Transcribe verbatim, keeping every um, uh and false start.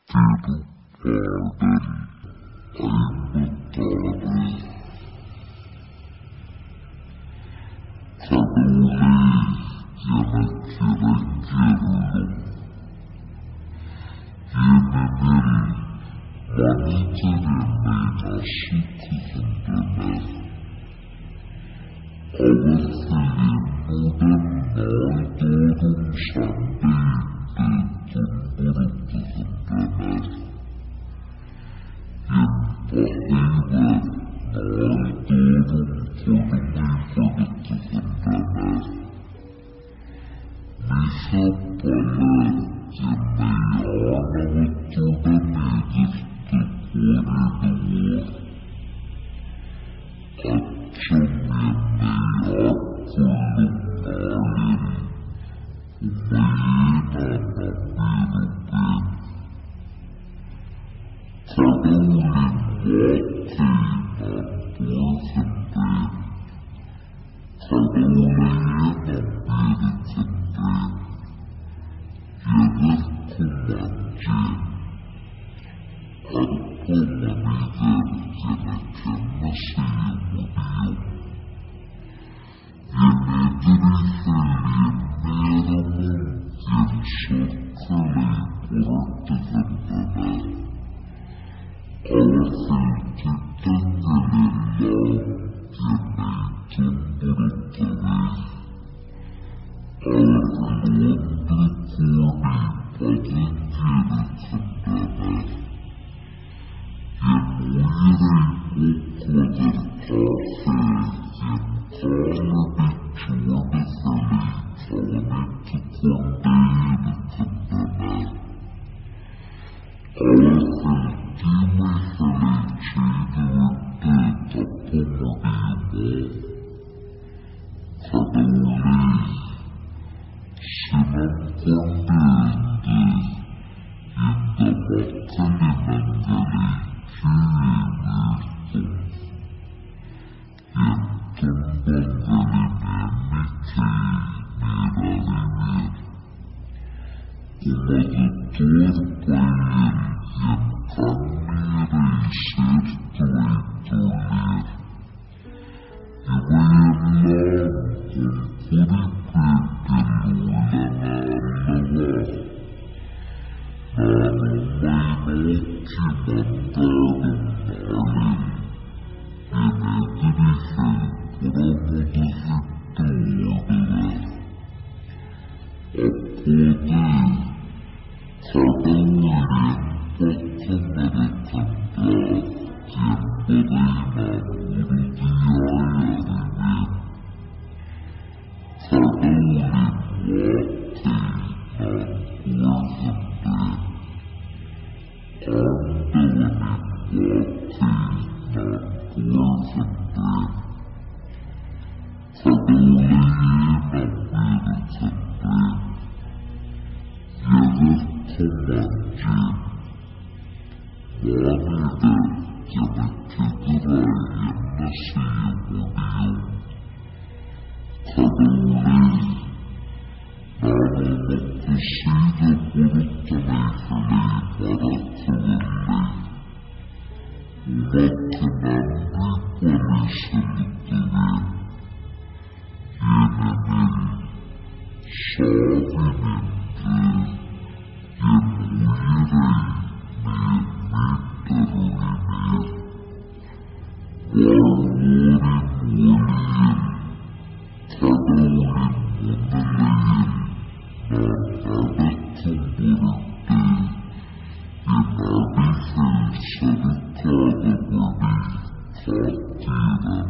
திருப்பாடல் ஐம்பத்தாறு. கடவுளே எனக்கு இறங்கியருளும், ஏனெனில் மனிதர் என்னை நசுக்குகின்றனர். அவர்கள் என்னுடன் நாள்தோறும் சண்டையிட்டு துன்புறுத்துகின்றனர். என் பகைவர் நாள்தோறும் கொடுமைப்படுத்துகின்றனர். மிகப் பலர் என்னை ஆணவத்துடன் எதிர்த்து போரிடுவோர். அச்சம் என்னை ஆட்கொள்ளும் நாளில் உம்மையே நான் நம்பியிருப்பேன். கடவுளின் வாக்கை நான் புகழ்கின்றேன். கடவுளையே நம்பியிருக்கின்றேன். எதற்கும் அஞ்சேன். அற்ப மனிதர் எனக்கென்ன செய்ய முடியும்? என் எதிரிகள் எந்நேரமும் என் சொற்களை புரட்டுகின்றனர். அவர்கள் திட்டங்கள் எல்லாம் என்னை துன்புறுத்தவே. அவர்கள் ஒன்று கூடி பதுங்கியிருக்கின்றனர். என் உயிரை போக்குவதற்காக என் காலடிச் சுவடுகளை கவனித்துக் கொண்டே இருக்கின்றனர். அவர்கள் தீமைகளைச் செய்துவிட்டு தப்ப முடியுமோ? கடவுளே, சினம் கொண்டிருந்து இந்த மக்களினங்களை கீழே வீழ்த்தும். என் துன்பங்களின் எண்ணிக்கையை நீர் அறிவீர். உமது தோற்பையில் என் கண்ணீரை சேர்த்து வைத்துள்ளீர். இவையெல்லாம் உம் குறிப்பேட்டில் உள்ளன அல்லவா? நான் உம்மை நோக்கி மன்றாடும் நாளில் என் எதிரிகள் புறமுதுகிட்டு ஓடுவர். அப்போது கடவுள் என் பக்கம் இருக்கின்றார் என்பதை நான் உறுதியாய் அறிவேன். கடவுளின் வாக்கை நான் புகழ்கின்றேன். ஆண்டவனின் வாக்கை நான் புகழ்கின்றேன். கடவுளையே நம்பியிருக்கின்றேன். எதற்கும் அஞ்சேன். மானிடர் எனக்கெதிராய் என்ன செய்ய முடியும்? கடவுளே, நான் உமக்கு செய்த பொருத்தனைகளை மறக்கவில்லை. உமக்கு நன்றி பலி செலுத்துவேன். ஏனெனில் சாவினின்று என் உயிரை நீர் மீட்டருளினீர். வாழ்வோரின் ஒளியில் கடவுளின் முன்னிலையில் நான் நடக்கும் பொருட்டு என் அடிகள் சறுக்காதபடி காத்தீரன்.